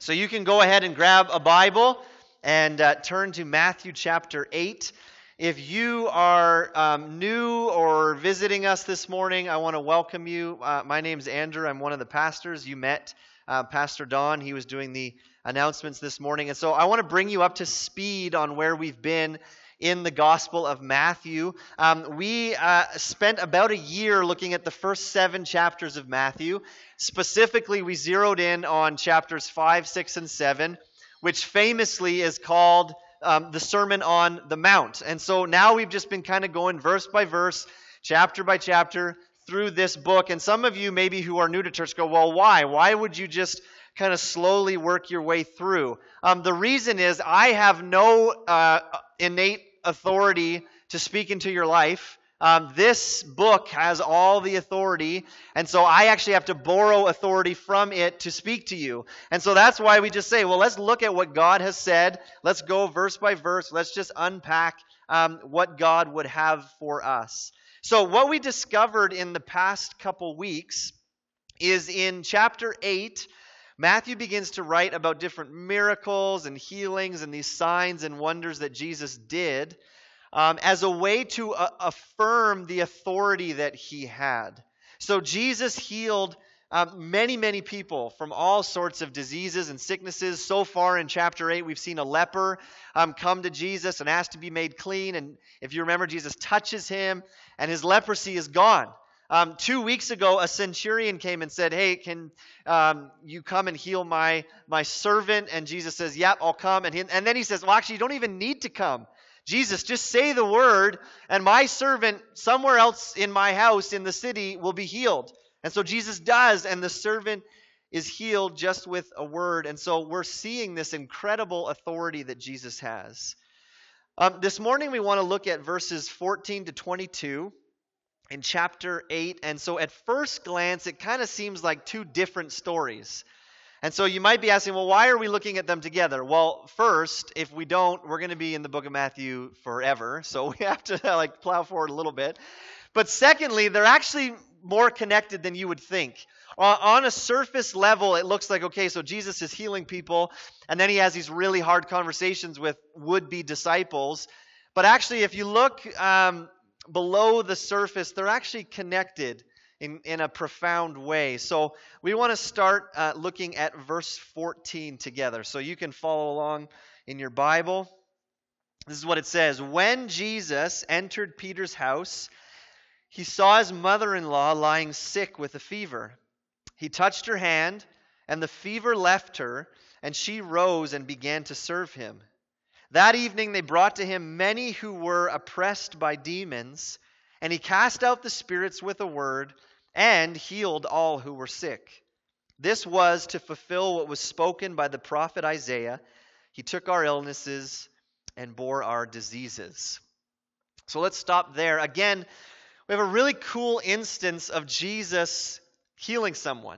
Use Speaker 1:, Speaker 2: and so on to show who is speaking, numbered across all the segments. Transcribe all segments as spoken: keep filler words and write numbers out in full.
Speaker 1: So you can go ahead and grab a Bible and uh, turn to Matthew chapter eight. If you are um, new or visiting us this morning, I want to welcome you. Uh, my name's Andrew. I'm one of the pastors. You met uh, Pastor Don. He was doing the announcements this morning. And so I want to bring you up to speed on where we've been in the Gospel of Matthew. Um, we uh, spent about a year looking at the first seven chapters of Matthew. Specifically, we zeroed in on chapters five, six, and seven, which famously is called um, the Sermon on the Mount. And so now we've just been kind of going verse by verse, chapter by chapter through this book. And some of you maybe who are new to church go, well, why? Why would you just kind of slowly work your way through? Um, the reason is I have no uh, innate authority to speak into your life. Um, this book has all the authority, and so I actually have to borrow authority from it to speak to you. And so that's why we just say, well, let's look at what God has said. Let's go verse by verse. Let's just unpack um, what God would have for us. So what we discovered in the past couple weeks is in chapter eight, Matthew begins to write about different miracles and healings and these signs and wonders that Jesus did um, as a way to uh, affirm the authority that he had. So Jesus healed um, many, many people from all sorts of diseases and sicknesses. So far in chapter eight, we've seen a leper um, come to Jesus and ask to be made clean. And if you remember, Jesus touches him and his leprosy is gone. Um, two weeks ago, a centurion came and said, hey, can um, you come and heal my my servant? And Jesus says, yep, I'll come. And, he, and then he says, well, actually, you don't even need to come. Jesus, just say the word, and my servant somewhere else in my house in the city will be healed. And so Jesus does, and the servant is healed just with a word. And so we're seeing this incredible authority that Jesus has. Um, this morning, we want to look at verses fourteen to twenty-two. In chapter eight, and so at first glance, it kind of seems like two different stories. And so you might be asking, well, why are we looking at them together? Well, first, if we don't, we're going to be in the book of Matthew forever, so we have to like plow forward a little bit. But secondly, they're actually more connected than you would think. On a surface level, it looks like, okay, so Jesus is healing people, and then he has these really hard conversations with would-be disciples. But actually, if you look um, below the surface, they're actually connected in, in a profound way. So we want to start uh, looking at verse fourteen together. So you can follow along in your Bible. This is what it says. When Jesus entered Peter's house, he saw his mother-in-law lying sick with a fever. He touched her hand, and the fever left her, and she rose and began to serve him. That evening they brought to him many who were oppressed by demons, and he cast out the spirits with a word and healed all who were sick. This was to fulfill what was spoken by the prophet Isaiah. He took our illnesses and bore our diseases. So let's stop there. Again, we have a really cool instance of Jesus healing someone.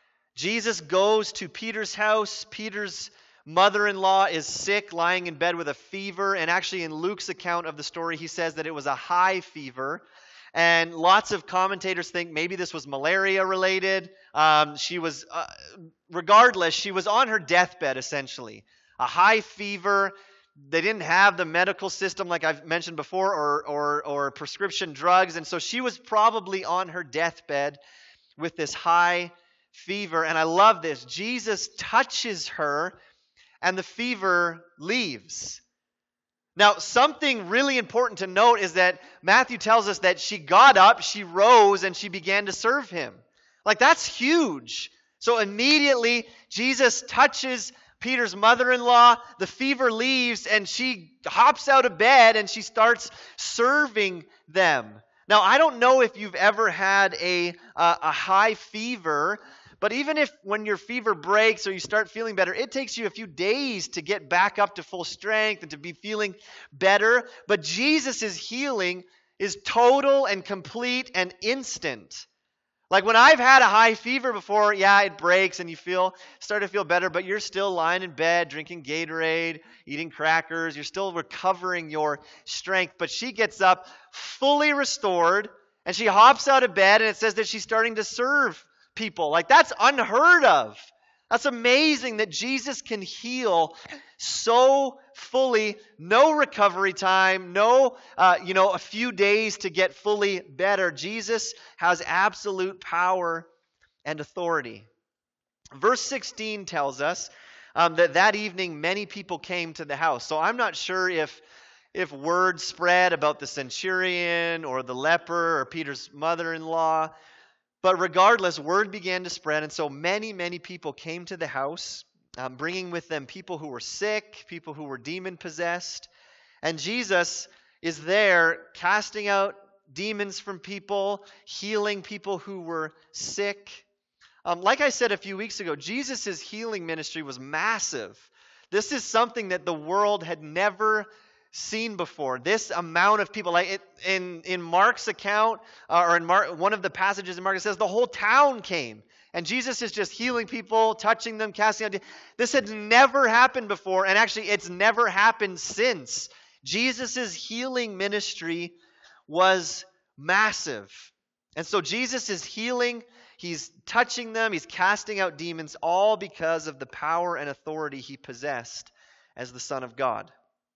Speaker 1: Jesus goes to Peter's house. Peter's mother-in-law is sick, lying in bed with a fever. And actually in Luke's account of the story, he says that it was a high fever. And lots of commentators think maybe this was malaria related. Um, she was, uh, regardless, she was on her deathbed essentially. A high fever. They didn't have the medical system like I've mentioned before, or, or, or prescription drugs. And so she was probably on her deathbed with this high fever. And I love this. Jesus touches her, and the fever leaves. Now, something really important to note is that Matthew tells us that she got up, she rose, and she began to serve him. Like, that's huge. So immediately, Jesus touches Peter's mother-in-law, the fever leaves, and she hops out of bed, and she starts serving them. Now, I don't know if you've ever had a, uh, a high fever, but even if when your fever breaks or you start feeling better, it takes you a few days to get back up to full strength and to be feeling better. But Jesus' healing is total and complete and instant. Like when I've had a high fever before, yeah, it breaks and you feel start to feel better, but you're still lying in bed, drinking Gatorade, eating crackers. You're still recovering your strength. But she gets up fully restored, and she hops out of bed, and it says that she's starting to serve people. Like, that's unheard of. That's amazing that Jesus can heal so fully, no recovery time, no, uh, you know, a few days to get fully better. Jesus has absolute power and authority. Verse sixteen tells us um, that that evening many people came to the house. So I'm not sure if if word spread about the centurion or the leper or Peter's mother-in-law. But regardless, word began to spread, and so many, many people came to the house, um, bringing with them people who were sick, people who were demon-possessed. And Jesus is there casting out demons from people, healing people who were sick. Um, like I said a few weeks ago, Jesus' healing ministry was massive. This is something that the world had never seen before. This amount of people, like it, in in Mark's account, uh, or in Mark, one of the passages in Mark, it says the whole town came, and Jesus is just healing people, touching them, casting out. This had never happened before, and actually, it's never happened since. Jesus' healing ministry was massive, and so Jesus is healing. He's touching them. He's casting out demons, all because of the power and authority he possessed as the Son of God.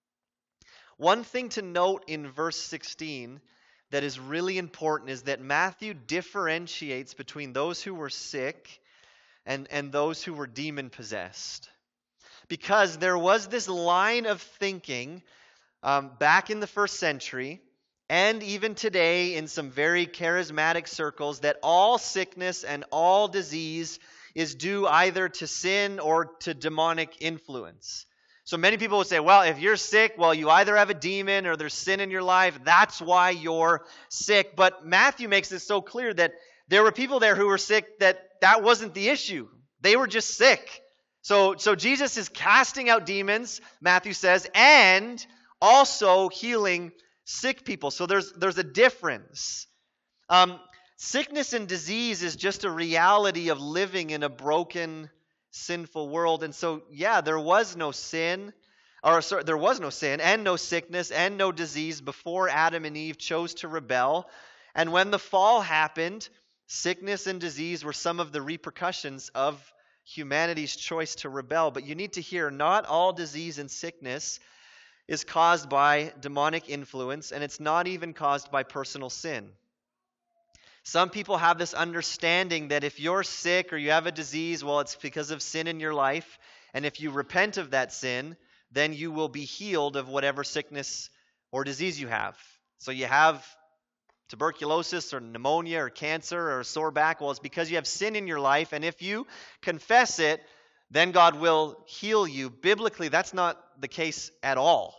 Speaker 1: One thing to note in verse sixteen that is really important is that Matthew differentiates between those who were sick and, and those who were demon-possessed. Because there was this line of thinking um, back in the first century, and even today in some very charismatic circles, that all sickness and all disease is due either to sin or to demonic influence. So many people would say, well, if you're sick, well, you either have a demon or there's sin in your life. That's why you're sick. But Matthew makes this so clear that there were people there who were sick that that wasn't the issue. They were just sick. So, so Jesus is casting out demons, Matthew says, and also healing sick people. So there's, there's a difference. Um, sickness and disease is just a reality of living in a broken, sinful world. And so, yeah, there was no sin, or sorry, there was no sin and no sickness and no disease before Adam and Eve chose to rebel. And when the fall happened, sickness and disease were some of the repercussions of humanity's choice to rebel. But you need to hear, not all disease and sickness is caused by demonic influence, and it's not even caused by personal sin. Some people have this understanding that if you're sick or you have a disease, well, it's because of sin in your life. And if you repent of that sin, then you will be healed of whatever sickness or disease you have. So you have tuberculosis or pneumonia or cancer or a sore back. Well, it's because you have sin in your life. And if you confess it, then God will heal you. Biblically, that's not the case at all.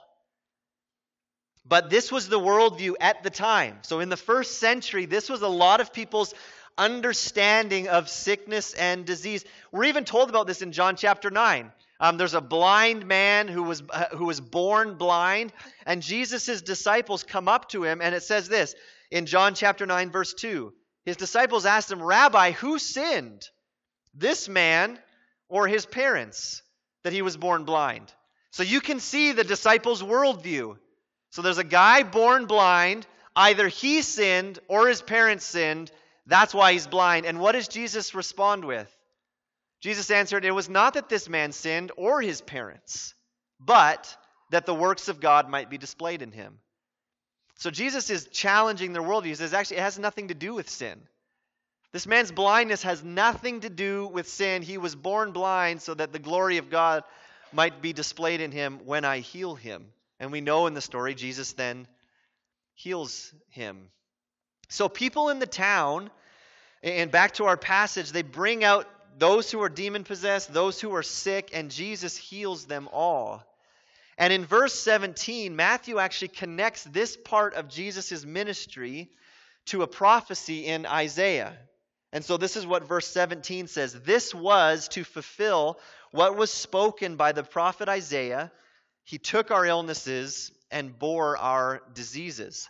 Speaker 1: But this was the worldview at the time. So in the first century, this was a lot of people's understanding of sickness and disease. We're even told about this in John chapter nine. Um, there's a blind man who was uh, who was born blind, and Jesus' disciples come up to him, and it says this in John chapter nine, verse two. His disciples asked him, "Rabbi, who sinned, this man or his parents, that he was born blind?" So you can see the disciples' worldview. So there's a guy born blind. Either he sinned or his parents sinned. That's why he's blind. And what does Jesus respond with? Jesus answered, "It was not that this man sinned or his parents, but that the works of God might be displayed in him." So Jesus is challenging their worldview. He says, actually, it has nothing to do with sin. This man's blindness has nothing to do with sin. He was born blind so that the glory of God might be displayed in him when I heal him. And we know in the story, Jesus then heals him. So people in the town, and back to our passage, they bring out those who are demon-possessed, those who are sick, and Jesus heals them all. And in verse seventeen, Matthew actually connects this part of Jesus' ministry to a prophecy in Isaiah. And so this is what verse seventeen says. This was to fulfill what was spoken by the prophet Isaiah. He took our illnesses and bore our diseases.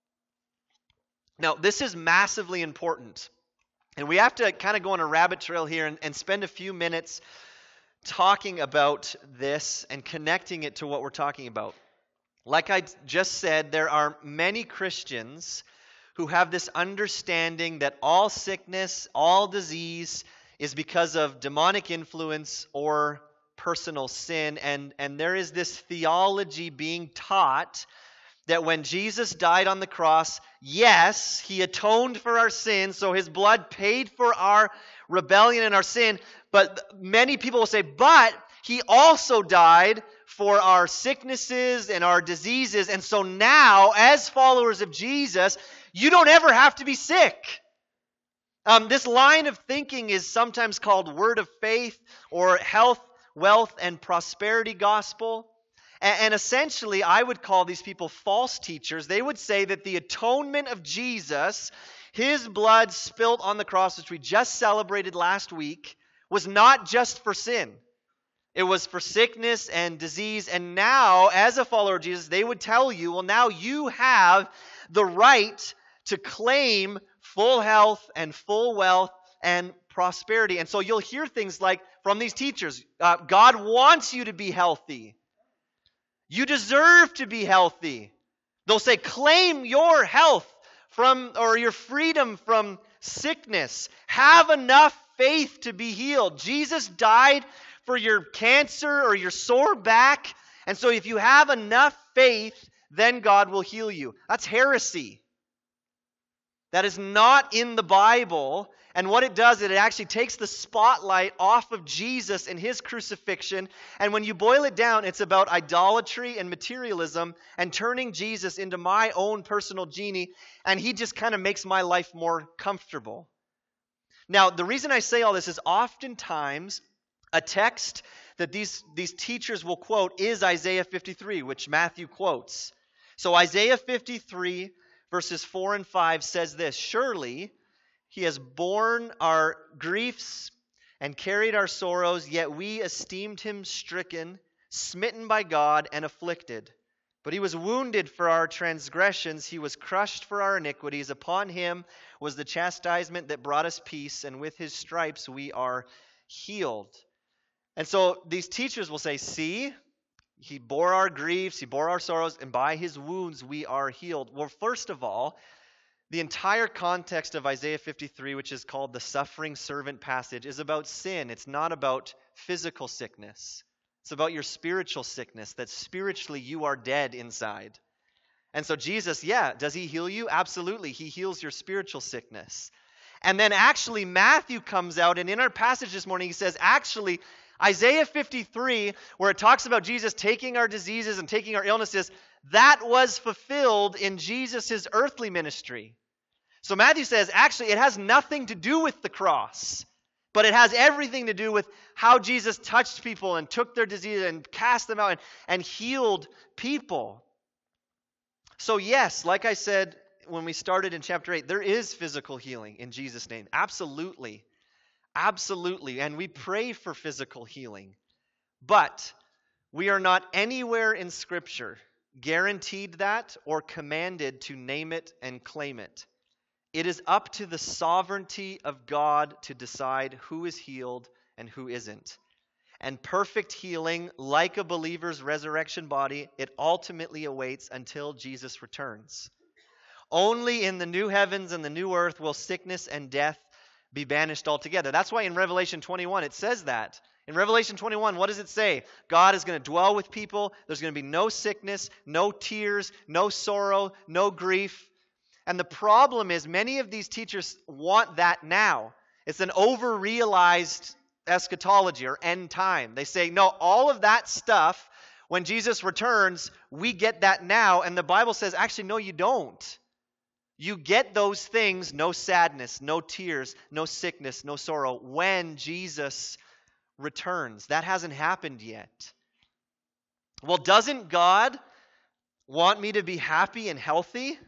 Speaker 1: Now, this is massively important. And we have to kind of go on a rabbit trail here and, and spend a few minutes talking about this and connecting it to what we're talking about. Like I just said, there are many Christians who have this understanding that all sickness, all disease is because of demonic influence or personal sin. And, and there is this theology being taught that when Jesus died on the cross, yes, he atoned for our sins, so his blood paid for our rebellion and our sin. But many people will say, but he also died for our sicknesses and our diseases. And so now, as followers of Jesus, you don't ever have to be sick. Um, this line of thinking is sometimes called word of faith or health, wealth, and prosperity gospel. And, and essentially, I would call these people false teachers. They would say that the atonement of Jesus, his blood spilt on the cross, which we just celebrated last week, was not just for sin. It was for sickness and disease. And now, as a follower of Jesus, they would tell you, well, now you have the right to claim full health and full wealth and prosperity. And so you'll hear things like from these teachers, uh, God wants you to be healthy. You deserve to be healthy. They'll say, claim your health from, or your freedom from sickness. Have enough faith to be healed. Jesus died for your cancer or your sore back. And so if you have enough faith, then God will heal you. That's heresy. That is not in the Bible. And what it does, it actually takes the spotlight off of Jesus and his crucifixion. And when you boil it down, it's about idolatry and materialism and turning Jesus into my own personal genie. And he just kind of makes my life more comfortable. Now, the reason I say all this is oftentimes a text that these, these teachers will quote is Isaiah fifty-three, which Matthew quotes. So Isaiah fifty-three, verses four and five says this, surely he has borne our griefs and carried our sorrows, yet we esteemed him stricken, smitten by God, and afflicted. But he was wounded for our transgressions, he was crushed for our iniquities. Upon him was the chastisement that brought us peace, and with his stripes we are healed. And so these teachers will say, see, he bore our griefs, he bore our sorrows, and by his wounds we are healed. Well, first of all, the entire context of Isaiah fifty-three, which is called the suffering servant passage, is about sin. It's not about physical sickness. It's about your spiritual sickness, that spiritually you are dead inside. And so Jesus, yeah, does he heal you? Absolutely. He heals your spiritual sickness. And then actually Matthew comes out, and in our passage this morning, he says, actually, Isaiah fifty-three, where it talks about Jesus taking our diseases and taking our illnesses, that was fulfilled in Jesus' earthly ministry. So Matthew says, actually, it has nothing to do with the cross, but it has everything to do with how Jesus touched people and took their disease and cast them out and, and healed people. So yes, like I said when we started in chapter eight, there is physical healing in Jesus' name. Absolutely. Absolutely. And we pray for physical healing. But we are not anywhere in Scripture guaranteed that or commanded to name it and claim it. It is up to the sovereignty of God to decide who is healed and who isn't. And perfect healing, like a believer's resurrection body, it ultimately awaits until Jesus returns. Only in the new heavens and the new earth will sickness and death be banished altogether. That's why in Revelation twenty-one it says that. In Revelation twenty-one, what does it say? God is going to dwell with people. There's going to be no sickness, no tears, no sorrow, no grief. And the problem is many of these teachers want that now. It's an over-realized eschatology or end time. They say, no, all of that stuff, when Jesus returns, we get that now. And the Bible says, actually, no, you don't. You get those things, no sadness, no tears, no sickness, no sorrow, when Jesus returns. That hasn't happened yet. Well, doesn't God want me to be happy and healthy?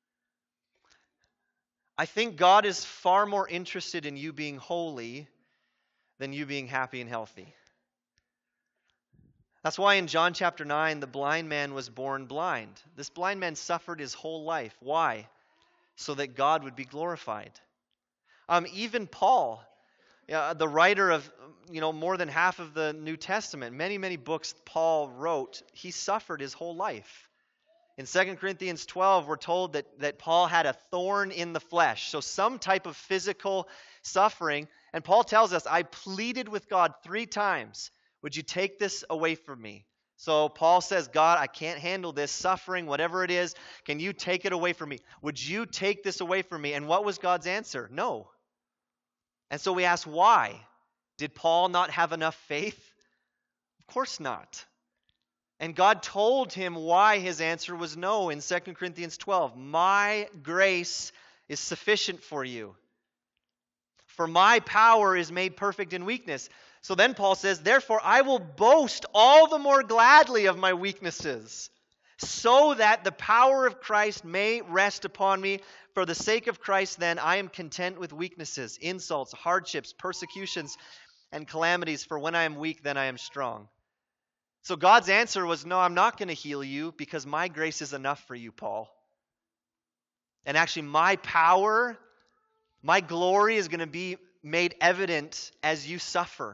Speaker 1: I think God is far more interested in you being holy than you being happy and healthy. That's why in John chapter nine, the blind man was born blind. This blind man suffered his whole life. Why? So that God would be glorified. Um, even Paul, uh, the writer of you know more than half of the New Testament, many, many books Paul wrote, he suffered his whole life. In Second Corinthians twelve, we're told that, that Paul had a thorn in the flesh. So some type of physical suffering. And Paul tells us, I pleaded with God three times, would you take this away from me? So Paul says, God, I can't handle this suffering, whatever it is. Can you take it away from me? Would you take this away from me? And what was God's answer? No. And so we ask, why? Did Paul not have enough faith? Of course not. And God told him why his answer was no in Second Corinthians twelve. My grace is sufficient for you. For my power is made perfect in weakness. So then Paul says, therefore I will boast all the more gladly of my weaknesses, so that the power of Christ may rest upon me. For the sake of Christ, then, I am content with weaknesses, insults, hardships, persecutions, and calamities. For when I am weak, then I am strong. So God's answer was, no, I'm not going to heal you because my grace is enough for you, Paul. And actually, my power, my glory is going to be made evident as you suffer.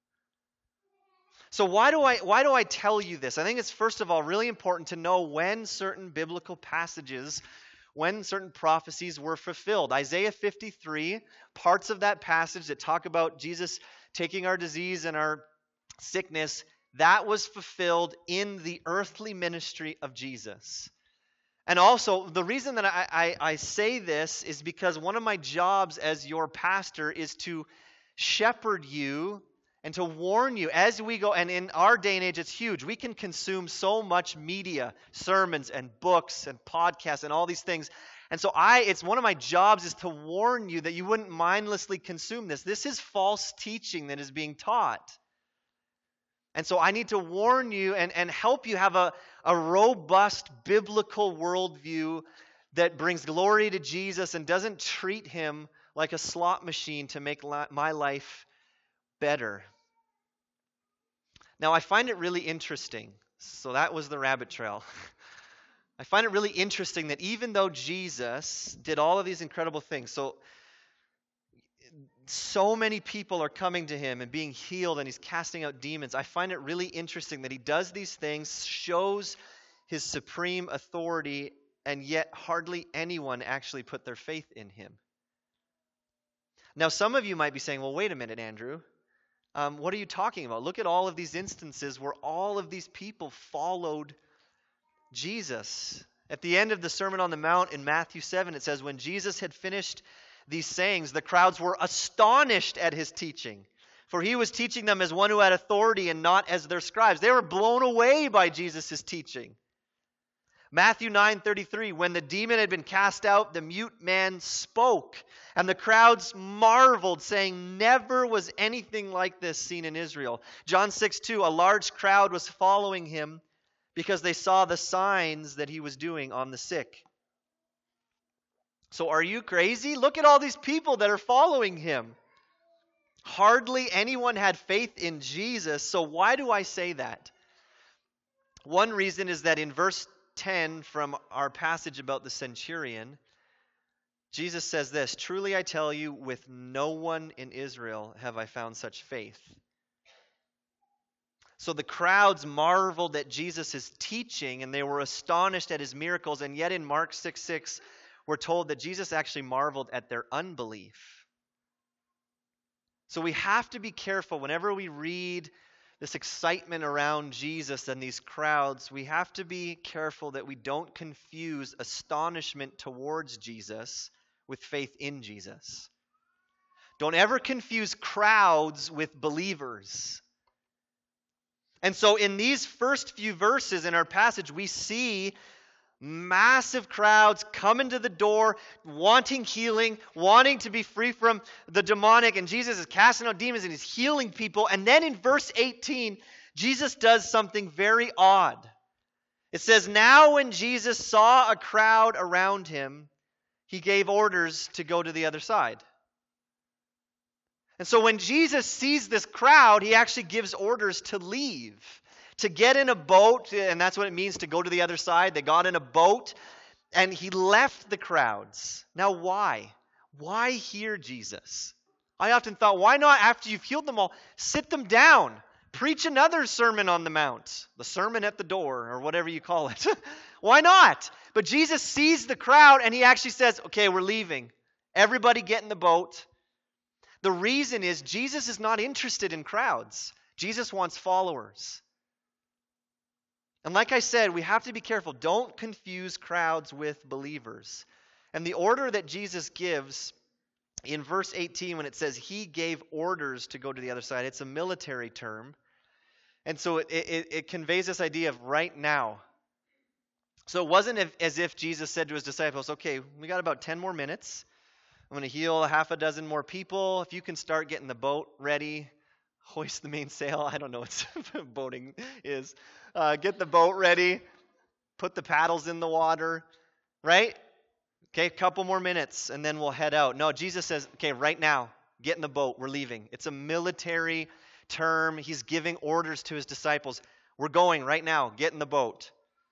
Speaker 1: So why do I why do I tell you this? I think it's, first of all, really important to know when certain biblical passages, when certain prophecies were fulfilled. Isaiah fifty-three, parts of that passage that talk about Jesus taking our disease and our sickness, that was fulfilled in the earthly ministry of Jesus. And also, the reason that I, I, I say this is because one of my jobs as your pastor is to shepherd you and to warn you as we go. And in our day and age, it's huge. We can consume so much media, sermons and books and podcasts and all these things. And so I, it's one of my jobs is to warn you that you wouldn't mindlessly consume this. This is false teaching that is being taught. And so I need to warn you and, and help you have a, a robust biblical worldview that brings glory to Jesus and doesn't treat him like a slot machine to make li- my life better. Now, I find it really interesting. So that was the rabbit trail. I find it really interesting that even though Jesus did all of these incredible things, so so many people are coming to him and being healed, and he's casting out demons. I find it really interesting that he does these things, shows his supreme authority, and yet hardly anyone actually put their faith in him. Now, some of you might be saying, well, wait a minute, Andrew. Um, what are you talking about? Look at all of these instances where all of these people followed Jesus. At the end of the Sermon on the Mount in Matthew seven, it says, when Jesus had finished these sayings, the crowds were astonished at his teaching, for he was teaching them as one who had authority and not as their scribes. They were blown away by Jesus' teaching. Matthew nine thirty-three, when the demon had been cast out, the mute man spoke, and the crowds marveled, saying, never was anything like this seen in Israel. John six two, a large crowd was following him because they saw the signs that he was doing on the sick. So are you crazy? Look at all these people that are following him. Hardly anyone had faith in Jesus. So why do I say that? One reason is that in verse ten from our passage about the centurion, Jesus says this, truly I tell you, with no one in Israel have I found such faith. So the crowds marveled at Jesus' teaching, and they were astonished at his miracles. And yet in Mark six six, we're told that Jesus actually marveled at their unbelief. So we have to be careful whenever we read this excitement around Jesus and these crowds. We have to be careful that we don't confuse astonishment towards Jesus with faith in Jesus. Don't ever confuse crowds with believers. And so in these first few verses in our passage, we see massive crowds coming to the door, wanting healing, wanting to be free from the demonic. And Jesus is casting out demons and he's healing people. And then in verse eighteen, Jesus does something very odd. It says, now when Jesus saw a crowd around him, he gave orders to go to the other side. And so when Jesus sees this crowd, he actually gives orders to leave, to get in a boat, and that's what it means to go to the other side. They got in a boat, and he left the crowds. Now why? Why here, Jesus? I often thought, why not, after you've healed them all, sit them down, preach another Sermon on the Mount, the sermon at the door, or whatever you call it. Why not? But Jesus sees the crowd, and he actually says, okay, we're leaving. Everybody get in the boat. The reason is Jesus is not interested in crowds. Jesus wants followers. And like I said, we have to be careful. Don't confuse crowds with believers. And the order that Jesus gives in verse eighteen, when it says he gave orders to go to the other side, it's a military term. And so it, it, it conveys this idea of right now. So it wasn't if, as if Jesus said to his disciples, okay, we got about ten more minutes. I'm going to heal a half a dozen more people. If you can start getting the boat ready, hoist the mainsail. I don't know what boating is. Uh, get the boat ready. Put the paddles in the water. Right? Okay, a couple more minutes, and then we'll head out. No, Jesus says, okay, right now, get in the boat. We're leaving. It's a military term. He's giving orders to his disciples. We're going right now. Get in the boat.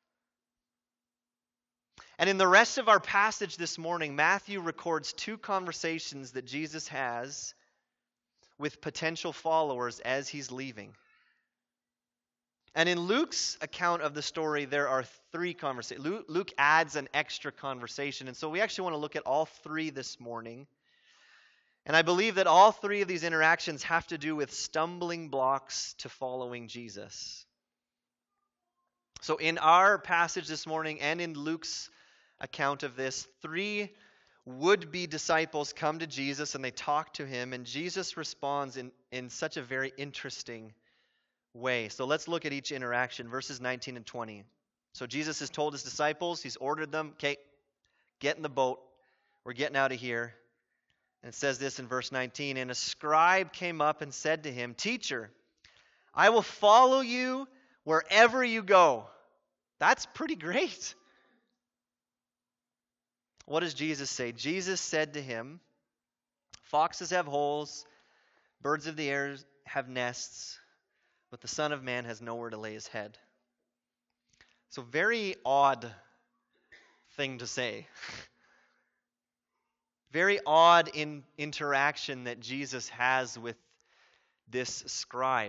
Speaker 1: And in the rest of our passage this morning, Matthew records two conversations that Jesus has with potential followers as he's leaving. And in Luke's account of the story, there are three conversations. Luke, Luke adds an extra conversation. And so we actually want to look at all three this morning. And I believe that all three of these interactions have to do with stumbling blocks to following Jesus. So in our passage this morning and in Luke's account of this, three would-be disciples come to Jesus and they talk to him, and Jesus responds in, in such a very interesting way. So let's look at each interaction, verses nineteen and twenty. So Jesus has told his disciples, he's ordered them, okay, get in the boat. We're getting out of here. And it says this in verse nineteen, and a scribe came up and said to him, Teacher, I will follow you wherever you go. That's pretty great. What does Jesus say? Jesus said to him, foxes have holes, birds of the air have nests, but the Son of Man has nowhere to lay his head. So very odd thing to say. Very odd in interaction that Jesus has with this scribe.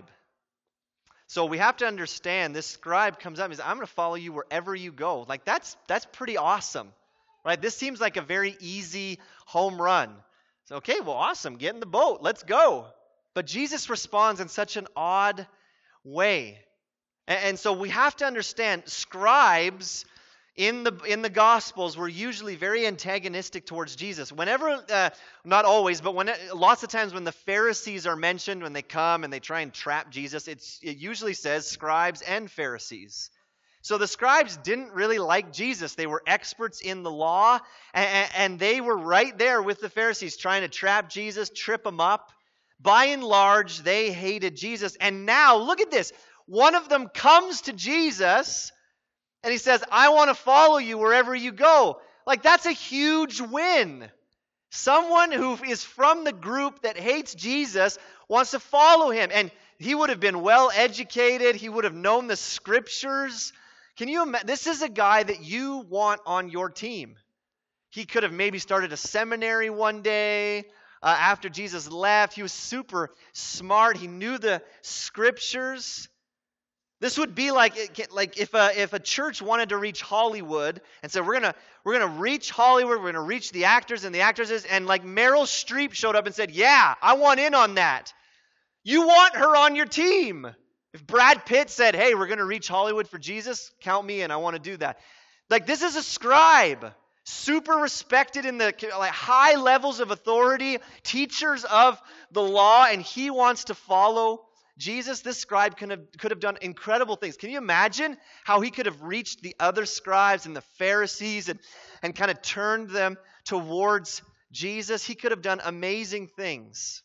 Speaker 1: So we have to understand, this scribe comes up and says, I'm going to follow you wherever you go. Like that's that's pretty awesome. Right? This seems like a very easy home run. So, okay, well, awesome. Get in the boat. Let's go. But Jesus responds in such an odd way. And, and so we have to understand, scribes in the in the Gospels were usually very antagonistic towards Jesus. Whenever, uh, not always, but when lots of times when the Pharisees are mentioned, when they come and they try and trap Jesus, it's, it usually says scribes and Pharisees. So the scribes didn't really like Jesus. They were experts in the law, and, and they were right there with the Pharisees trying to trap Jesus, trip him up. By and large, they hated Jesus. And now, look at this. One of them comes to Jesus, and he says, I want to follow you wherever you go. Like, that's a huge win. Someone who is from the group that hates Jesus wants to follow him. And he would have been well educated. He would have known the scriptures. Can you imagine? This is a guy that you want on your team. He could have maybe started a seminary one day uh, after Jesus left. He was super smart. He knew the scriptures. This would be like like if a if a church wanted to reach Hollywood and said we're gonna we're gonna reach Hollywood, we're gonna reach the actors and the actresses, and like Meryl Streep showed up and said, "Yeah, I want in on that." You want her on your team. If Brad Pitt said, hey, we're going to reach Hollywood for Jesus, count me in. I want to do that. Like, this is a scribe, super respected in the like, high levels of authority, teachers of the law, and he wants to follow Jesus. This scribe could have, could have done incredible things. Can you imagine how he could have reached the other scribes and the Pharisees and, and kind of turned them towards Jesus? He could have done amazing things.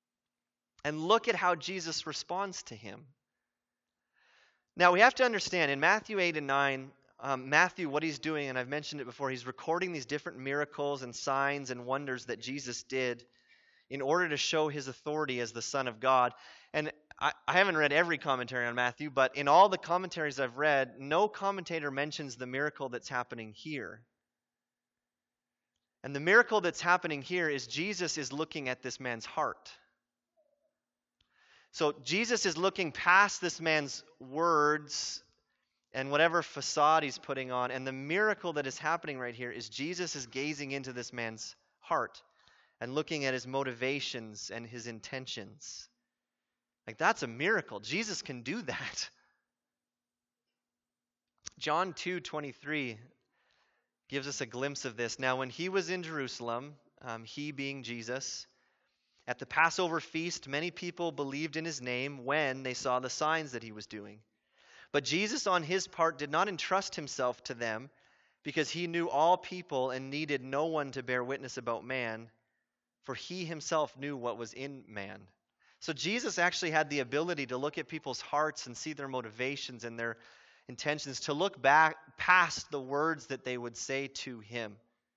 Speaker 1: And look at how Jesus responds to him. Now, we have to understand, in Matthew eight and nine, um, Matthew, what he's doing, and I've mentioned it before, he's recording these different miracles and signs and wonders that Jesus did in order to show his authority as the Son of God. And I, I haven't read every commentary on Matthew, but in all the commentaries I've read, no commentator mentions the miracle that's happening here. And the miracle that's happening here is Jesus is looking at this man's heart. So Jesus is looking past this man's words and whatever facade he's putting on. And the miracle that is happening right here is Jesus is gazing into this man's heart. and looking at his motivations and his intentions. Like, that's a miracle. Jesus can do that. John two twenty-three gives us a glimpse of this. Now, when he was in Jerusalem, um, he being Jesus, at the Passover feast, many people believed in his name when they saw the signs that he was doing. But Jesus, on his part, did not entrust himself to them because he knew all people and needed no one to bear witness about man, for he himself knew what was in man. So Jesus actually had the ability to look at people's hearts and see their motivations and their intentions, to look back past the words that they would say to him.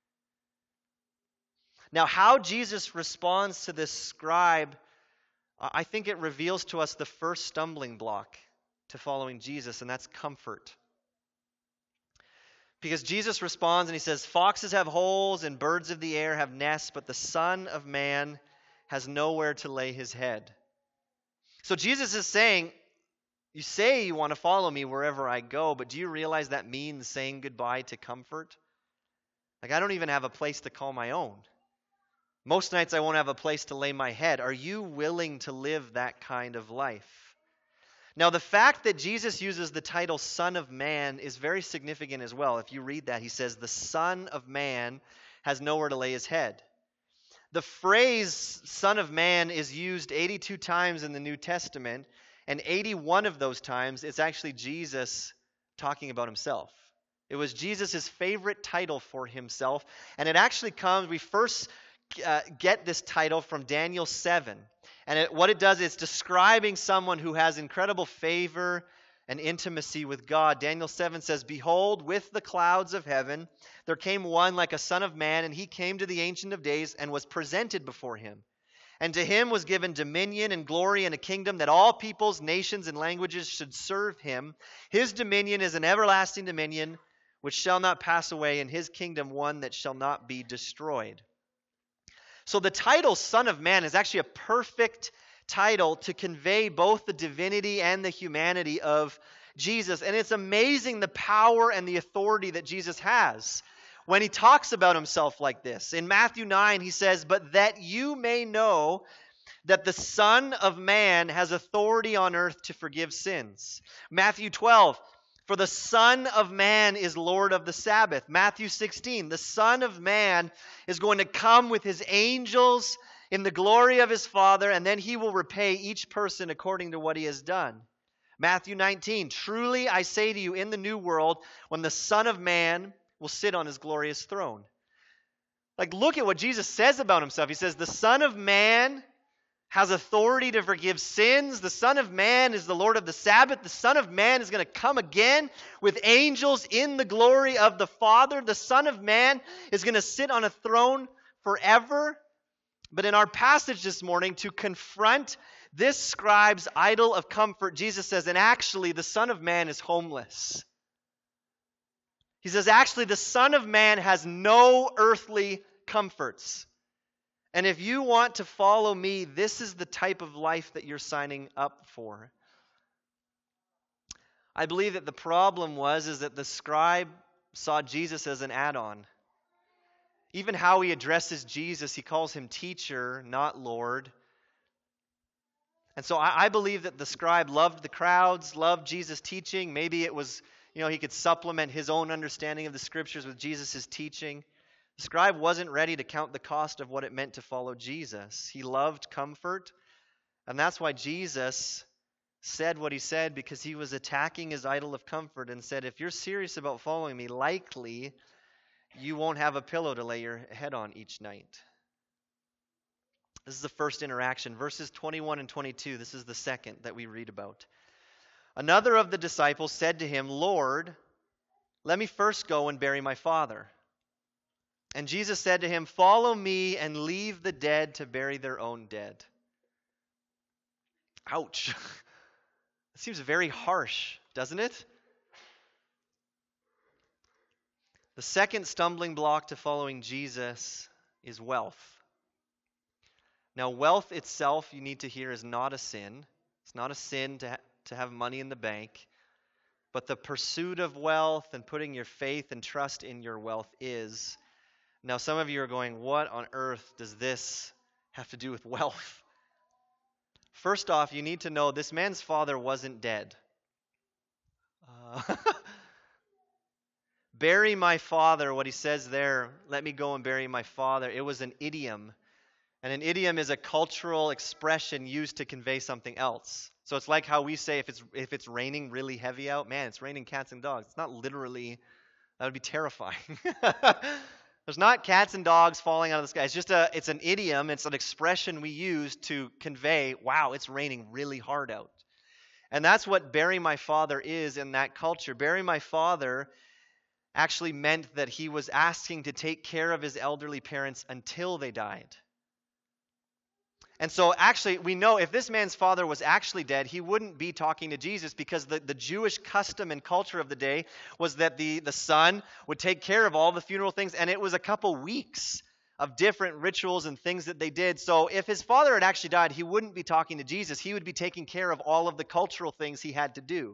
Speaker 1: Now, how Jesus responds to this scribe, I think it reveals to us the first stumbling block to following Jesus, and that's comfort. Because Jesus responds and he says, "Foxes have holes and birds of the air have nests, but the Son of Man has nowhere to lay his head." So Jesus is saying, you say you want to follow me wherever I go, but do you realize that means saying goodbye to comfort? Like, I don't even have a place to call my own. Most nights I won't have a place to lay my head. Are you willing to live that kind of life? Now, the fact that Jesus uses the title Son of Man is very significant as well. If you read that, he says, the Son of Man has nowhere to lay his head. The phrase Son of Man is used eighty-two times in the New Testament, and eighty-one of those times it's actually Jesus talking about himself. It was Jesus' favorite title for himself, and it actually comes, we first uh, get this title from Daniel seven. And it, what it does is describing someone who has incredible favor and intimacy with God. Daniel seven says, "Behold, with the clouds of heaven, there came one like a son of man, and he came to the Ancient of Days and was presented before him. And to him was given dominion and glory and a kingdom that all peoples, nations, and languages should serve him. His dominion is an everlasting dominion which shall not pass away, and his kingdom one that shall not be destroyed." So the title Son of Man is actually a perfect title to convey both the divinity and the humanity of Jesus. And it's amazing the power and the authority that Jesus has when he talks about himself like this. In Matthew nine, he says, "But that you may know that the Son of Man has authority on earth to forgive sins." Matthew twelve, "For the Son of Man is Lord of the Sabbath." Matthew sixteen, "The Son of Man is going to come with his angels in the glory of his Father, and then he will repay each person according to what he has done." Matthew nineteen, "Truly I say to you, in the new world, when the Son of Man will sit on his glorious throne." Like, look at what Jesus says about himself. He says, the Son of Man has authority to forgive sins. The Son of Man is the Lord of the Sabbath. The Son of Man is going to come again with angels in the glory of the Father. The Son of Man is going to sit on a throne forever. But in our passage this morning, to confront this scribe's idol of comfort, Jesus says, and actually the Son of Man is homeless. He says, actually the Son of Man has no earthly comforts. And if you want to follow me, this is the type of life that you're signing up for. I believe that the problem was is that the scribe saw Jesus as an add-on. Even how he addresses Jesus, he calls him teacher, not Lord. And so I, I believe that the scribe loved the crowds, loved Jesus' teaching. Maybe it was, you know, he could supplement his own understanding of the scriptures with Jesus' teaching. The scribe wasn't ready to count the cost of what it meant to follow Jesus. He loved comfort, and that's why Jesus said what he said, because he was attacking his idol of comfort and said, if you're serious about following me, likely you won't have a pillow to lay your head on each night. This is the first interaction. Verses twenty-one and twenty-two, this is the second that we read about. Another of the disciples said to him, "Lord, let me first go and bury my father." And Jesus said to him, "Follow me and leave the dead to bury their own dead." Ouch. It seems very harsh, doesn't it? The second stumbling block to following Jesus is wealth. Now, wealth itself, you need to hear, is not a sin. It's not a sin to, ha- to have money in the bank. But the pursuit of wealth and putting your faith and trust in your wealth is. Now, some of you are going, what on earth does this have to do with wealth? First off, you need to know this man's father wasn't dead. Uh, bury my father, what he says there, let me go and bury my father. It was an idiom. And an idiom is a cultural expression used to convey something else. So it's like how we say if it's if it's raining really heavy out, man, it's raining cats and dogs. It's not literally, that would be terrifying. There's not cats and dogs falling out of the sky. It's just a it's an idiom, it's an expression we use to convey, wow, it's raining really hard out. And that's what bury my father is in that culture. Bury my father actually meant that he was asking to take care of his elderly parents until they died. And so actually, we know if this man's father was actually dead, he wouldn't be talking to Jesus, because the, the Jewish custom and culture of the day was that the, the son would take care of all the funeral things, and it was a couple weeks of different rituals and things that they did. So if his father had actually died, he wouldn't be talking to Jesus. He would be taking care of all of the cultural things he had to do.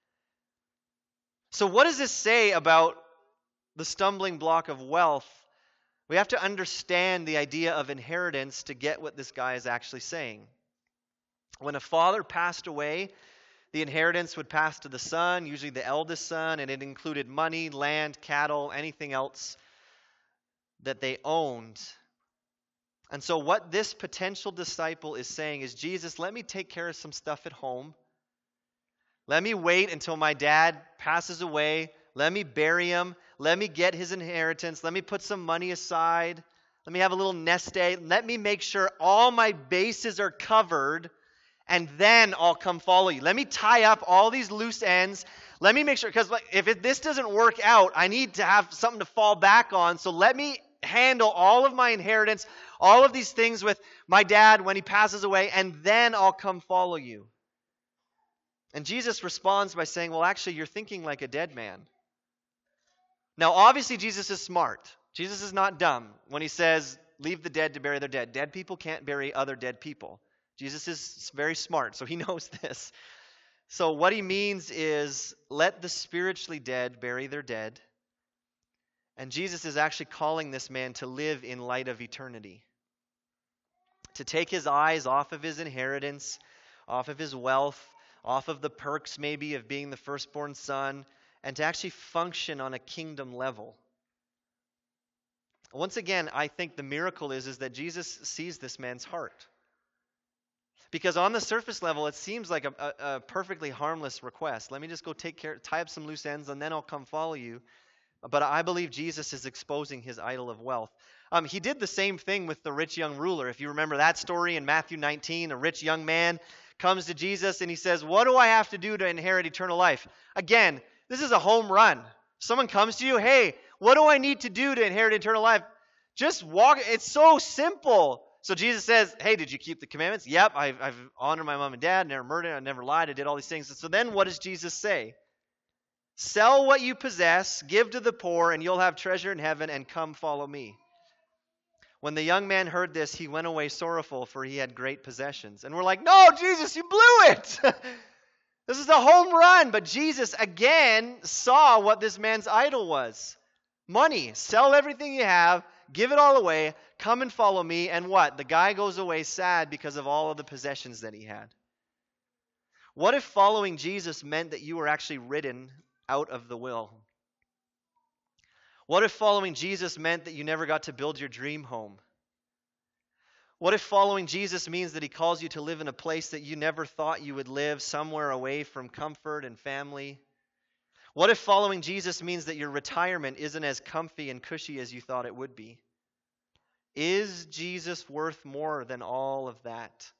Speaker 1: So what does this say about the stumbling block of wealth? We have to understand the idea of inheritance to get what this guy is actually saying. When a father passed away, the inheritance would pass to the son, usually the eldest son, and it included money, land, cattle, anything else that they owned. And so what this potential disciple is saying is, Jesus, let me take care of some stuff at home. Let me wait until my dad passes away. Let me bury him. Let me get his inheritance. Let me put some money aside. Let me have a little nest egg. Let me make sure all my bases are covered, and then I'll come follow you. Let me tie up all these loose ends. Let me make sure, because if it, this doesn't work out, I need to have something to fall back on. So let me handle all of my inheritance, all of these things with my dad when he passes away, and then I'll come follow you. And Jesus responds by saying, well, actually, you're thinking like a dead man. Now, obviously, Jesus is smart. Jesus is not dumb when he says, leave the dead to bury their dead. Dead people can't bury other dead people. Jesus is very smart, so he knows this. So what he means is, let the spiritually dead bury their dead. And Jesus is actually calling this man to live in light of eternity. To take his eyes off of his inheritance, off of his wealth, off of the perks maybe of being the firstborn son, and to actually function on a kingdom level. Once again, I think the miracle is, is that Jesus sees this man's heart. Because on the surface level, it seems like a, a, a perfectly harmless request. Let me just go take care, tie up some loose ends, and then I'll come follow you. But I believe Jesus is exposing his idol of wealth. Um, he did the same thing with the rich young ruler. If you remember that story in Matthew nineteen, a rich young man comes to Jesus and he says, what do I have to do to inherit eternal life? Again, this is a home run. Someone comes to you, hey, what do I need to do to inherit eternal life? Just walk. It's so simple. So Jesus says, hey, did you keep the commandments? Yep, I've, I've honored my mom and dad, never murdered, I never lied, I did all these things. So then what does Jesus say? Sell what you possess, give to the poor, and you'll have treasure in heaven, and come follow me. When the young man heard this, he went away sorrowful, for he had great possessions. And we're like, no, Jesus, you blew it. This is a home run. But Jesus, again, saw what this man's idol was. Money. Sell everything you have. Give it all away. Come and follow me. And what? The guy goes away sad because of all of the possessions that he had. What if following Jesus meant that you were actually ridden out of the will? What if following Jesus meant that you never got to build your dream home? What if following Jesus means that he calls you to live in a place that you never thought you would live, somewhere away from comfort and family? What if following Jesus means that your retirement isn't as comfy and cushy as you thought it would be? Is Jesus worth more than all of that?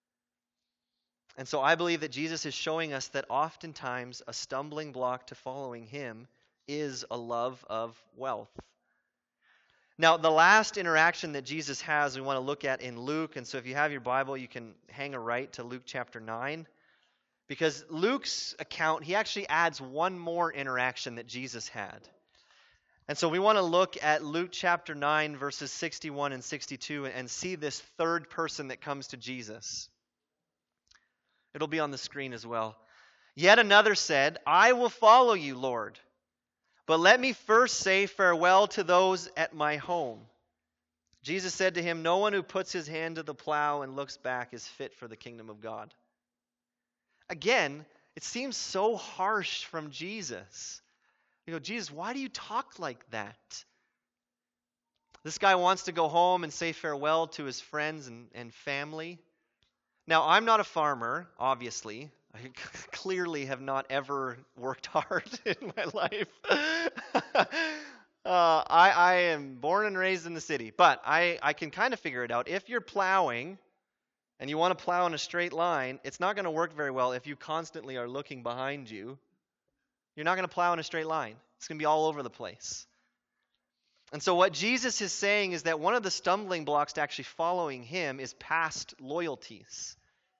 Speaker 1: And so I believe that Jesus is showing us that oftentimes a stumbling block to following him is a love of wealth. Now, the last interaction that Jesus has, we want to look at in Luke. And so if you have your Bible, you can hang a right to Luke chapter nine. Because Luke's account, he actually adds one more interaction that Jesus had. And so we want to look at Luke chapter nine, verses sixty-one and sixty-two, and see this third person that comes to Jesus. It'll be on the screen as well. Yet another said, I will follow you, Lord, But let me first say farewell to those at my home." Jesus said to him, "No one who puts his hand to the plow and looks back is fit for the kingdom of God." Again, it seems so harsh from Jesus. You go, "Jesus, why do you talk like that?" This guy wants to go home and say farewell to his friends and, and family. Now, I'm not a farmer, obviously. I clearly have not ever worked hard in my life. uh, I, I am born and raised in the city, but I, I can kind of figure it out. If you're plowing and you want to plow in a straight line, it's not going to work very well if you constantly are looking behind you. You're not going to plow in a straight line. It's going to be all over the place. And so what Jesus is saying is that one of the stumbling blocks to actually following him is past loyalties.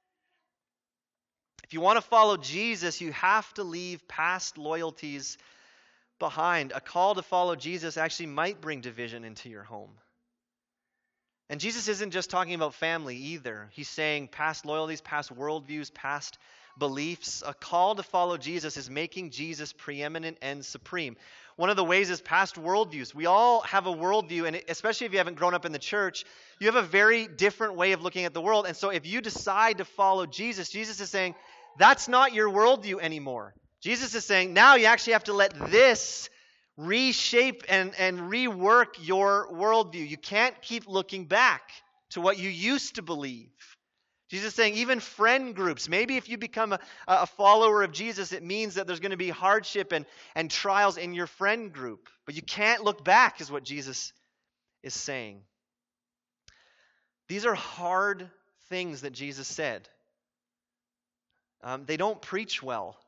Speaker 1: If you want to follow Jesus, you have to leave past loyalties behind. A call to follow Jesus actually might bring division into your home. And Jesus isn't just talking about family either. He's saying past loyalties, past worldviews, past beliefs. A call to follow Jesus is making Jesus preeminent and supreme. One of the ways is past worldviews. We all have a worldview, and especially if you haven't grown up in the church, you have a very different way of looking at the world. And so if you decide to follow Jesus, Jesus is saying, that's not your worldview anymore. Jesus is saying, now you actually have to let this reshape and, and rework your worldview. You can't keep looking back to what you used to believe. Jesus is saying even friend groups, maybe if you become a, a follower of Jesus, it means that there's going to be hardship and, and trials in your friend group. But you can't look back is what Jesus is saying. These are hard things that Jesus said. Um, they don't preach well.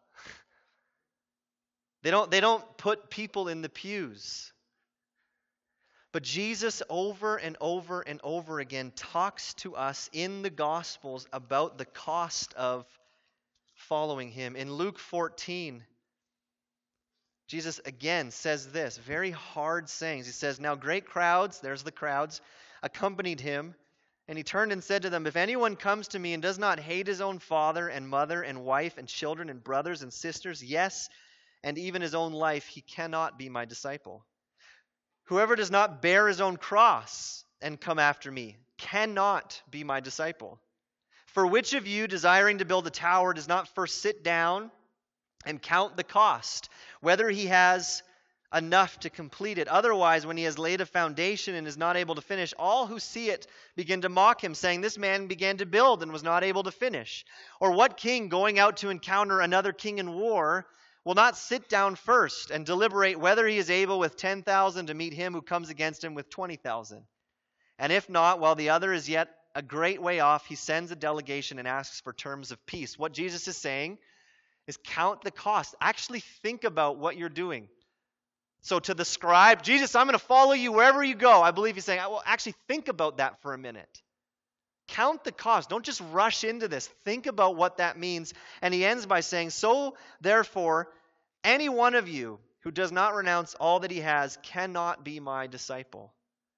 Speaker 1: They don't, they don't put people in the pews. But Jesus over and over and over again talks to us in the Gospels about the cost of following him. In Luke fourteen, Jesus again says this, very hard sayings. He says, "Now great crowds," there's the crowds, "accompanied him. And he turned and said to them, 'If anyone comes to me and does not hate his own father and mother and wife and children and brothers and sisters, yes, and even his own life, he cannot be my disciple. Whoever does not bear his own cross and come after me cannot be my disciple. For which of you, desiring to build a tower, does not first sit down and count the cost, whether he has enough to complete it? Otherwise, when he has laid a foundation and is not able to finish, all who see it begin to mock him, saying, this man began to build and was not able to finish. Or what king, going out to encounter another king in war, will not sit down first and deliberate whether he is able with ten thousand to meet him who comes against him with twenty thousand? And if not, while the other is yet a great way off, he sends a delegation and asks for terms of peace." What Jesus is saying is count the cost. Actually think about what you're doing. So to the scribe, Jesus, I'm going to follow you wherever you go. I believe he's saying, well, actually think about that for a minute. Count the cost. Don't just rush into this. Think about what that means. And he ends by saying, "So therefore, any one of you who does not renounce all that he has cannot be my disciple."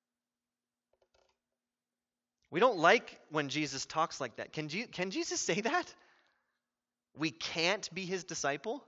Speaker 1: We don't like when Jesus talks like that. Can, Je- can Jesus say that? We can't be his disciple?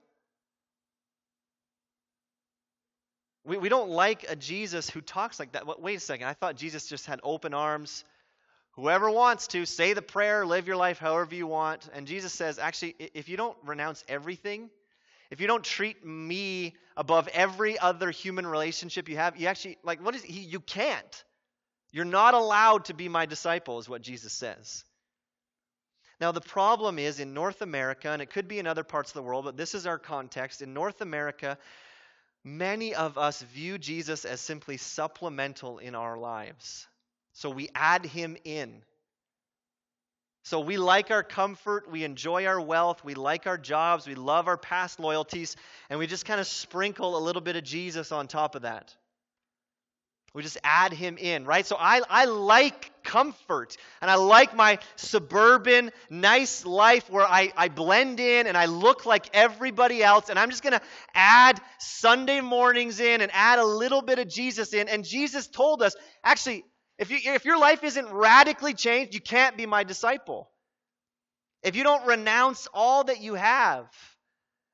Speaker 1: We, we don't like a Jesus who talks like that. Wait a second. I thought Jesus just had open arms. Whoever wants to, say the prayer, live your life however you want. And Jesus says, actually, if you don't renounce everything, if you don't treat me above every other human relationship you have, you actually, like, what is he? You can't. You're not allowed to be my disciple, is what Jesus says. Now, the problem is in North America, and it could be in other parts of the world, but this is our context. In North America, many of us view Jesus as simply supplemental in our lives. So we add him in. So we like our comfort, we enjoy our wealth, we like our jobs, we love our past loyalties, and we just kind of sprinkle a little bit of Jesus on top of that. We just add him in, right? So I, I like comfort, and I like my suburban, nice life where I, I blend in and I look like everybody else, and I'm just going to add Sunday mornings in and add a little bit of Jesus in. And Jesus told us, actually, If you if your life isn't radically changed, you can't be my disciple. If you don't renounce all that you have,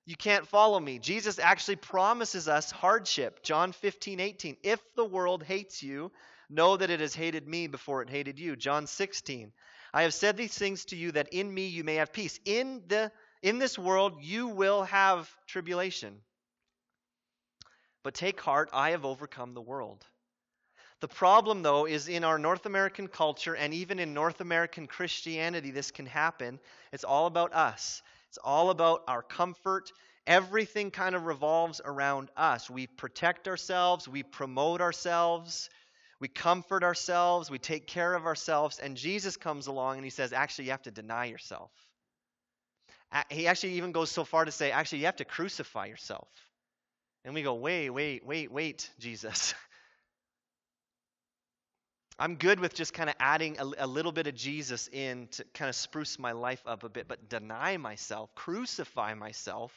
Speaker 1: you can't follow me. Jesus actually promises us hardship. John fifteen eighteen. If the world hates you, know that it has hated me before it hated you. John sixteen. I have said these things to you that in me you may have peace. In the in this world you will have tribulation. But take heart, I have overcome the world. The problem, though, is in our North American culture and even in North American Christianity, this can happen. It's all about us. It's all about our comfort. Everything kind of revolves around us. We protect ourselves. We promote ourselves. We comfort ourselves. We take care of ourselves. And Jesus comes along and he says, actually, you have to deny yourself. He actually even goes so far to say, actually, you have to crucify yourself. And we go, wait, wait, wait, wait, Jesus. I'm good with just kind of adding a, a little bit of Jesus in to kind of spruce my life up a bit, but deny myself, crucify myself.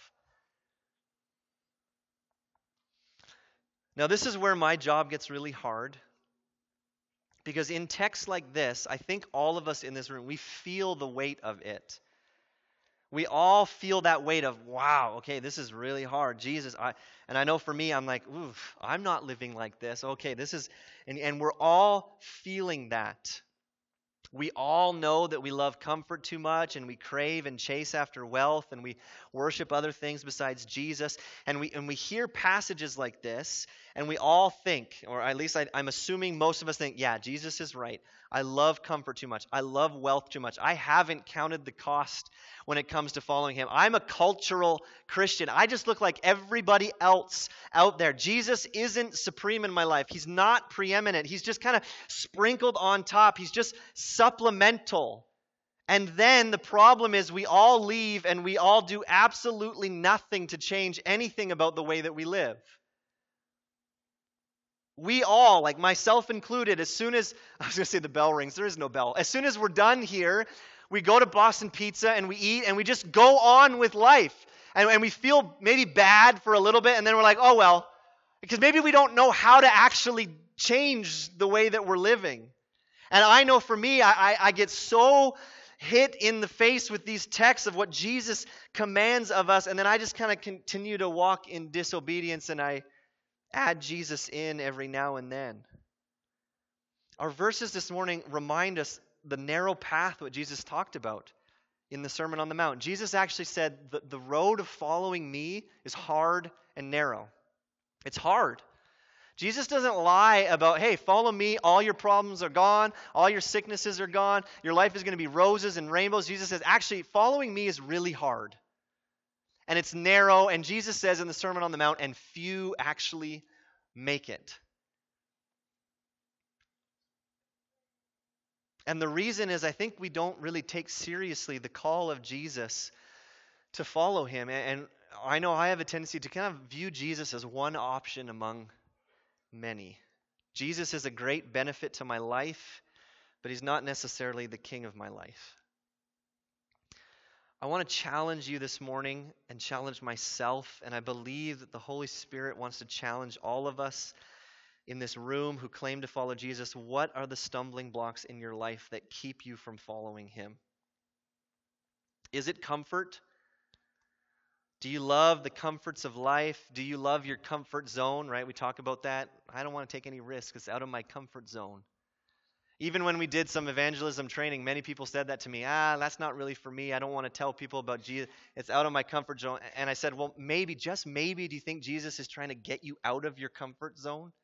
Speaker 1: Now, this is where my job gets really hard. Because in texts like this, I think all of us in this room, we feel the weight of it. We all feel that weight of, wow, okay, this is really hard. Jesus, I, and I know for me, I'm like, oof, I'm not living like this. Okay, this is, and, and we're all feeling that. We all know that we love comfort too much and we crave and chase after wealth and we worship other things besides Jesus. And we and we hear passages like this and we all think, or at least I, I'm assuming most of us think, yeah, Jesus is right. I love comfort too much. I love wealth too much. I haven't counted the cost when it comes to following him. I'm a cultural Christian. I just look like everybody else out there. Jesus isn't supreme in my life. He's not preeminent. He's just kind of sprinkled on top. He's just supplemental. And then the problem is we all leave and we all do absolutely nothing to change anything about the way that we live. We all, like myself included, as soon as, I was going to say the bell rings, there is no bell. As soon as we're done here, we go to Boston Pizza and we eat and we just go on with life. And, and we feel maybe bad for a little bit and then we're like, oh well, because maybe we don't know how to actually change the way that we're living. And I know for me, I, I, I get so hit in the face with these texts of what Jesus commands of us, and then I just kind of continue to walk in disobedience and I add Jesus in every now and then. Our verses this morning remind us the narrow path what Jesus talked about in the Sermon on the Mount. Jesus actually said the, the road of following me is hard and narrow. It's hard. Jesus doesn't lie about, hey, follow me, all your problems are gone, all your sicknesses are gone, your life is going to be roses and rainbows. Jesus says, actually, following me is really hard. And it's narrow, and Jesus says in the Sermon on the Mount, and few actually make it. And the reason is I think we don't really take seriously the call of Jesus to follow him. And I know I have a tendency to kind of view Jesus as one option among many. Jesus is a great benefit to my life, but he's not necessarily the king of my life. I want to challenge you this morning and challenge myself, and I believe that the Holy Spirit wants to challenge all of us in this room who claim to follow Jesus. What are the stumbling blocks in your life that keep you from following him? Is it comfort? Do you love the comforts of life? Do you love your comfort zone, right? We talk about that. I don't want to take any risks. It's out of my comfort zone. Even when we did some evangelism training, many people said that to me. Ah, that's not really for me. I don't want to tell people about Jesus. It's out of my comfort zone. And I said, well, maybe, just maybe, do you think Jesus is trying to get you out of your comfort zone?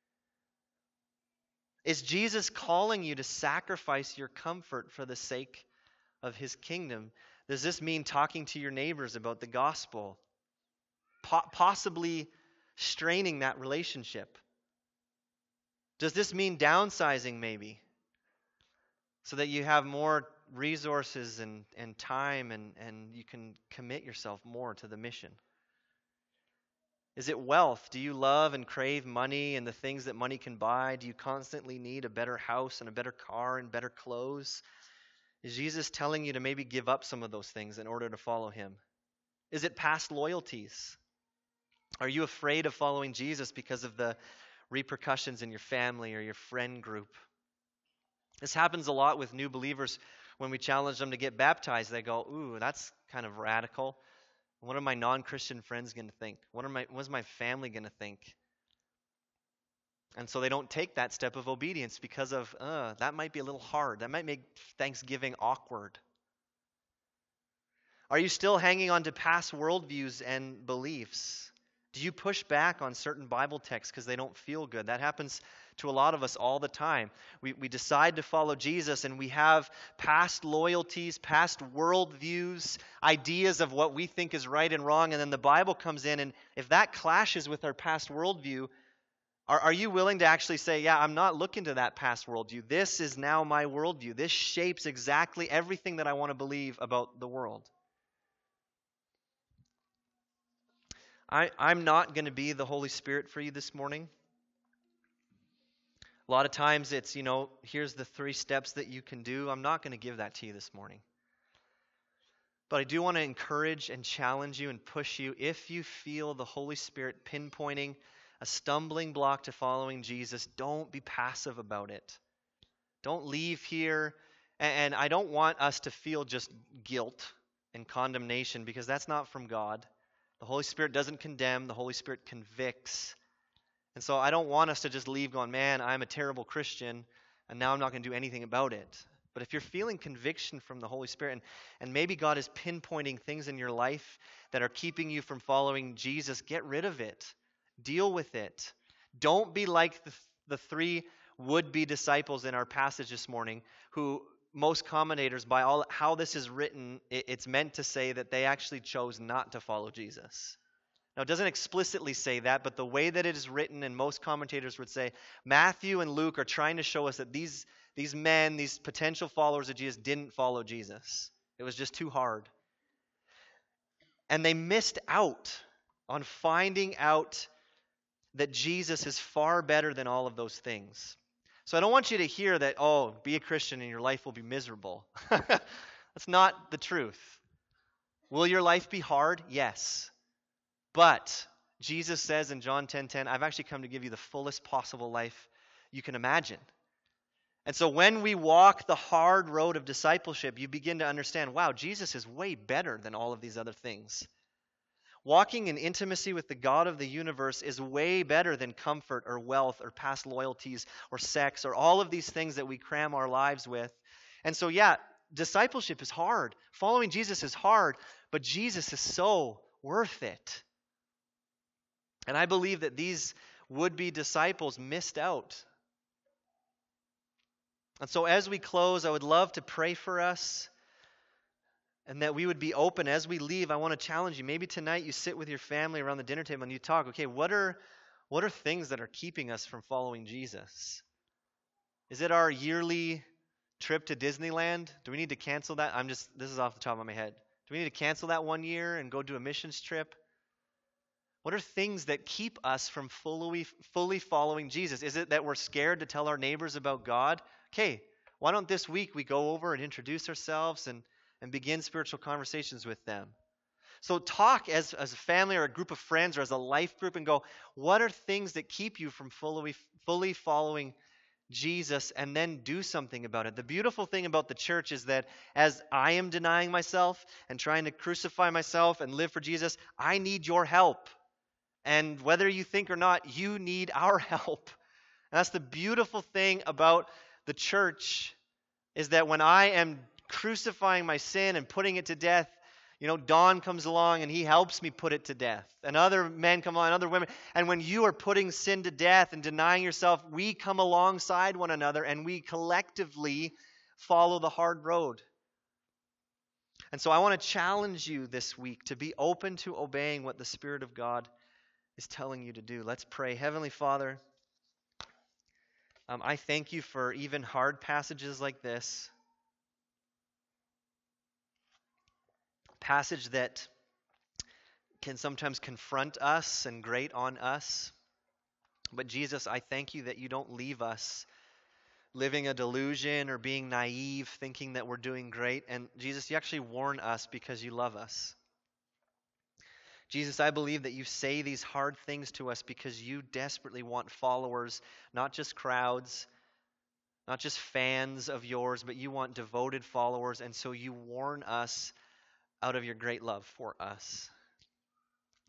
Speaker 1: Is Jesus calling you to sacrifice your comfort for the sake of his kingdom? Does this mean talking to your neighbors about the gospel? Po- possibly straining that relationship? Does this mean downsizing maybe? So that you have more resources and, and time and, and you can commit yourself more to the mission? Is it wealth? Do you love and crave money and the things that money can buy? Do you constantly need a better house and a better car and better clothes? Is Jesus telling you to maybe give up some of those things in order to follow him? Is it past loyalties? Are you afraid of following Jesus because of the repercussions in your family or your friend group? This happens a lot with new believers when we challenge them to get baptized. They go, ooh, that's kind of radical. What are my non-Christian friends going to think? What are my what's my family going to think? And so they don't take that step of obedience because of, uh, that might be a little hard. That might make Thanksgiving awkward. Are you still hanging on to past worldviews and beliefs? Do you push back on certain Bible texts because they don't feel good? That happens to a lot of us all the time. We, we decide to follow Jesus and we have past loyalties, past worldviews, ideas of what we think is right and wrong, and then the Bible comes in, and if that clashes with our past worldview, are, are you willing to actually say, yeah, I'm not looking to that past worldview. This is now my worldview. This shapes exactly everything that I want to believe about the world. I, I'm not going to be the Holy Spirit for you this morning. A lot of times it's, you know, here's the three steps that you can do. I'm not going to give that to you this morning. But I do want to encourage and challenge you and push you. If you feel the Holy Spirit pinpointing a stumbling block to following Jesus, don't be passive about it. Don't leave here. And I don't want us to feel just guilt and condemnation, because that's not from God. The Holy Spirit doesn't condemn. The Holy Spirit convicts. And so I don't want us to just leave going, man, I'm a terrible Christian, and now I'm not going to do anything about it. But if you're feeling conviction from the Holy Spirit, and, and maybe God is pinpointing things in your life that are keeping you from following Jesus, get rid of it. Deal with it. Don't be like the, the three would-be disciples in our passage this morning, who most commentators, by all how this is written, it, it's meant to say that they actually chose not to follow Jesus. Now, it doesn't explicitly say that, but the way that it is written, and most commentators would say, Matthew and Luke are trying to show us that these, these men, these potential followers of Jesus, didn't follow Jesus. It was just too hard. And they missed out on finding out that Jesus is far better than all of those things. So I don't want you to hear that, oh, be a Christian and your life will be miserable. That's not the truth. Will your life be hard? Yes. But Jesus says in John ten ten, I've actually come to give you the fullest possible life you can imagine. And so when we walk the hard road of discipleship, you begin to understand, wow, Jesus is way better than all of these other things. Walking in intimacy with the God of the universe is way better than comfort or wealth or past loyalties or sex or all of these things that we cram our lives with. And so, yeah, discipleship is hard. Following Jesus is hard, but Jesus is so worth it. And I believe that these would-be disciples missed out. And so as we close, I would love to pray for us, and that we would be open as we leave. I want to challenge you. Maybe tonight you sit with your family around the dinner table and you talk, okay, what are what are things that are keeping us from following Jesus? Is it our yearly trip to Disneyland? Do we need to cancel that? I'm just, this is off the top of my head. Do we need to cancel that one year and go do a missions trip? What are things that keep us from fully, fully following Jesus? Is it that we're scared to tell our neighbors about God? Okay, why don't this week we go over and introduce ourselves and and begin spiritual conversations with them. So talk as, as a family or a group of friends or as a life group and go, what are things that keep you from fully, fully following Jesus, and then do something about it. The beautiful thing about the church is that as I am denying myself and trying to crucify myself and live for Jesus, I need your help. And whether you think or not, you need our help. And that's the beautiful thing about the church, is that when I am crucifying my sin and putting it to death, you know, Don comes along and he helps me put it to death. And other men come along, other women. And when you are putting sin to death and denying yourself, we come alongside one another and we collectively follow the hard road. And so I want to challenge you this week to be open to obeying what the Spirit of God is telling you to do. Let's pray. Heavenly Father, um, I thank you for even hard passages like this. Passage that can sometimes confront us and grate on us. But Jesus, I thank you that you don't leave us living a delusion or being naive, thinking that we're doing great. And Jesus, you actually warn us because you love us. Jesus, I believe that you say these hard things to us because you desperately want followers, not just crowds, not just fans of yours, but you want devoted followers. And so you warn us out of your great love for us.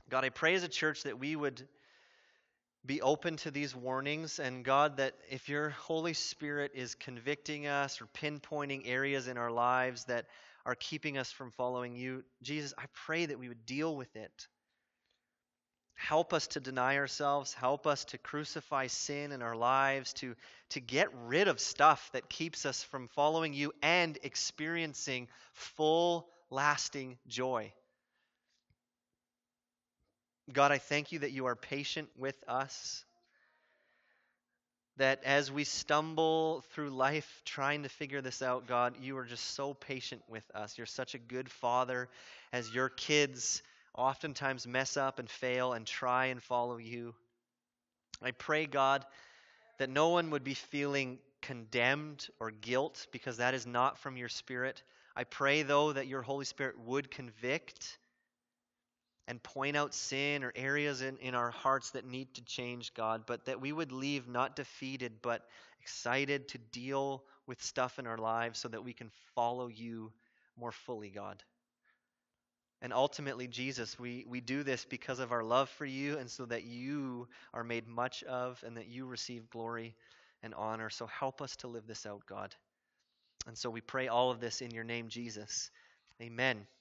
Speaker 1: God, I pray as a church that we would be open to these warnings, and God, that if your Holy Spirit is convicting us or pinpointing areas in our lives that are keeping us from following you, Jesus, I pray that we would deal with it. Help us to deny ourselves. Help us to crucify sin in our lives, to, to get rid of stuff that keeps us from following you and experiencing full, lasting joy. God, I thank you that you are patient with us, that as we stumble through life trying to figure this out, God, you are just so patient with us. You're such a good father as your kids oftentimes mess up and fail and try and follow you. I pray, God, that no one would be feeling condemned or guilt, because that is not from your Spirit. I pray, though, that your Holy Spirit would convict and point out sin or areas in, in our hearts that need to change, God, but that we would leave not defeated, but excited to deal with stuff in our lives so that we can follow you more fully, God. And ultimately, Jesus, we, we do this because of our love for you, and so that you are made much of and that you receive glory and honor. So help us to live this out, God. And so we pray all of this in your name, Jesus. Amen.